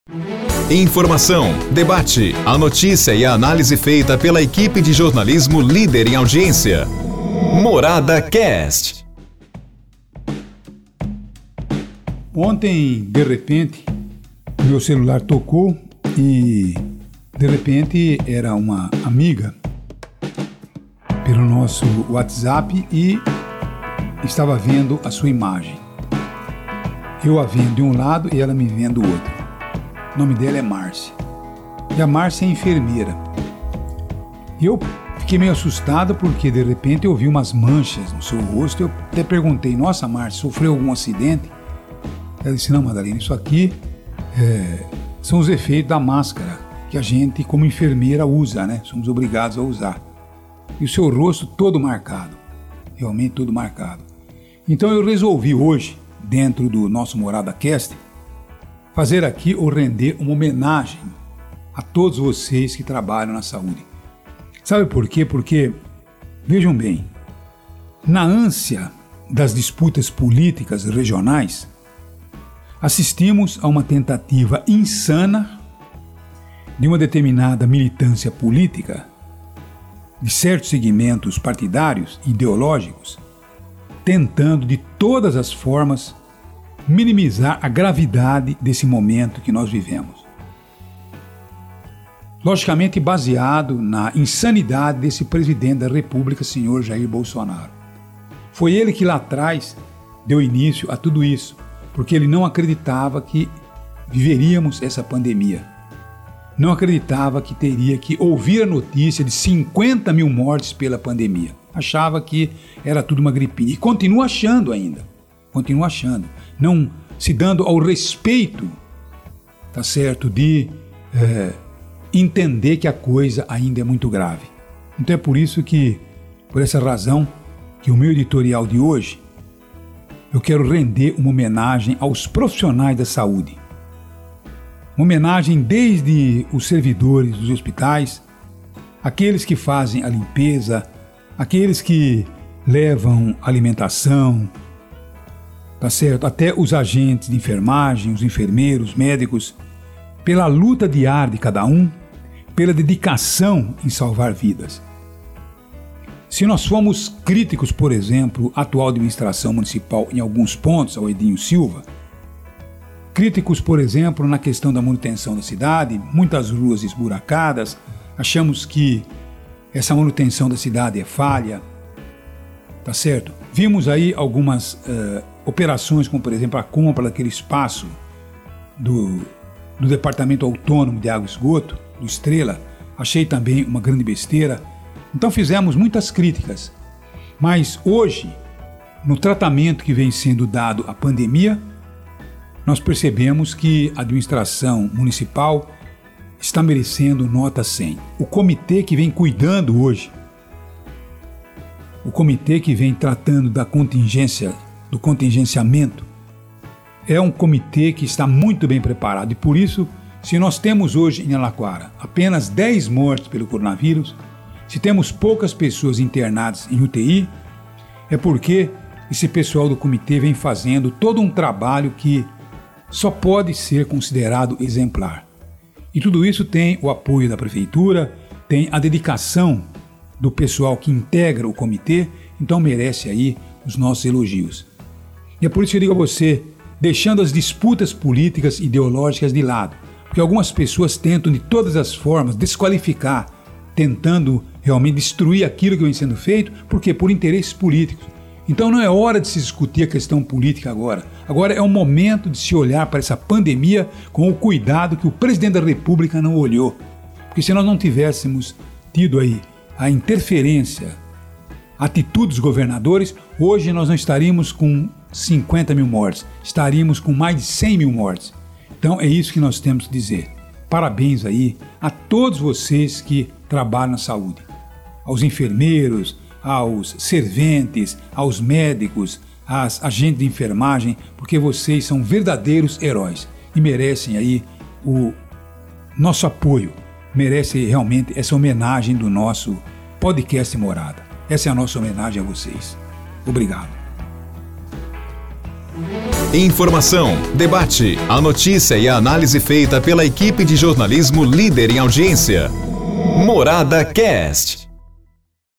Informação, debate, a notícia e a análise feita pela equipe de jornalismo líder em audiência. Morada Cast. Ontem, de repente, meu celular tocou e, de repente, era uma amiga pelo nosso WhatsApp e estava vendo a sua imagem. Eu a vendo de um lado e ela me vendo do outro. O nome dela é Márcia. E a Márcia é enfermeira. Eu fiquei meio assustado porque, de repente, eu vi umas manchas no seu rosto. Eu até perguntei, nossa, Márcia, sofreu algum acidente? Ela disse, não, Madalena, isso aqui são os efeitos da máscara que a gente, como enfermeira, usa, né? Somos obrigados a usar. E o seu rosto todo marcado, realmente todo marcado. Então eu resolvi hoje, dentro do nosso Morada Cast, fazer aqui ou render uma homenagem a todos vocês que trabalham na saúde. Sabe por quê? Porque, vejam bem, na ânsia das disputas políticas regionais, assistimos a uma tentativa insana de uma determinada militância política, de certos segmentos partidários e ideológicos, tentando de todas as formas minimizar a gravidade desse momento que nós vivemos. Logicamente baseado na insanidade desse presidente da República, senhor Jair Bolsonaro. Foi ele que lá atrás deu início a tudo isso, porque ele não acreditava que viveríamos essa pandemia. Não acreditava que teria que ouvir a notícia de 50 mil mortes pela pandemia. Achava que era tudo uma gripinha. E continua achando ainda. Continua achando. Não se dando ao respeito, tá certo, de entender que a coisa ainda é muito grave. Então é por isso que, por essa razão, que o meu editorial de hoje, eu quero render uma homenagem aos profissionais da saúde. Uma homenagem desde os servidores dos hospitais, aqueles que fazem a limpeza, aqueles que levam alimentação, tá certo? Até os agentes de enfermagem, os enfermeiros, médicos, pela luta diária de cada um, pela dedicação em salvar vidas. Se nós formos críticos, por exemplo, à atual administração municipal em alguns pontos, ao Edinho Silva, críticos, por exemplo, na questão da manutenção da cidade, muitas ruas esburacadas, achamos que essa manutenção da cidade é falha, tá certo? Vimos aí algumas operações, como por exemplo a compra daquele espaço do Departamento Autônomo de Água e Esgoto, do Estrela, achei também uma grande besteira. Então fizemos muitas críticas, mas hoje, no tratamento que vem sendo dado à pandemia, nós percebemos que a administração municipal está merecendo nota 100. O comitê que vem cuidando hoje, o comitê que vem tratando da contingência, do contingenciamento, é um comitê que está muito bem preparado. E por isso, se nós temos hoje em Araraquara apenas 10 mortes pelo coronavírus, se temos poucas pessoas internadas em UTI, é porque esse pessoal do comitê vem fazendo todo um trabalho que só pode ser considerado exemplar. E tudo isso tem o apoio da prefeitura, tem a dedicação do pessoal que integra o comitê, então merece aí os nossos elogios. E é por isso que eu digo a você, deixando as disputas políticas e ideológicas de lado, porque algumas pessoas tentam de todas as formas desqualificar, tentando realmente destruir aquilo que vem sendo feito, porque por interesses políticos. Então não é hora de se discutir a questão política agora. Agora é o momento de se olhar para essa pandemia com o cuidado que o presidente da República não olhou. Porque se nós não tivéssemos tido aí a interferência, a atitude dos governadores, hoje nós não estaríamos com 50 mil mortes, estaríamos com mais de 100 mil mortes. Então é isso que nós temos que dizer. Parabéns aí a todos vocês que trabalham na saúde. Aos enfermeiros, aos serventes, aos médicos, às agentes de enfermagem, porque vocês são verdadeiros heróis e merecem aí o nosso apoio, merecem realmente essa homenagem do nosso podcast Morada. Essa é a nossa homenagem a vocês. Obrigado. Informação, debate, a notícia e a análise feita pela equipe de jornalismo líder em audiência. Morada Cast.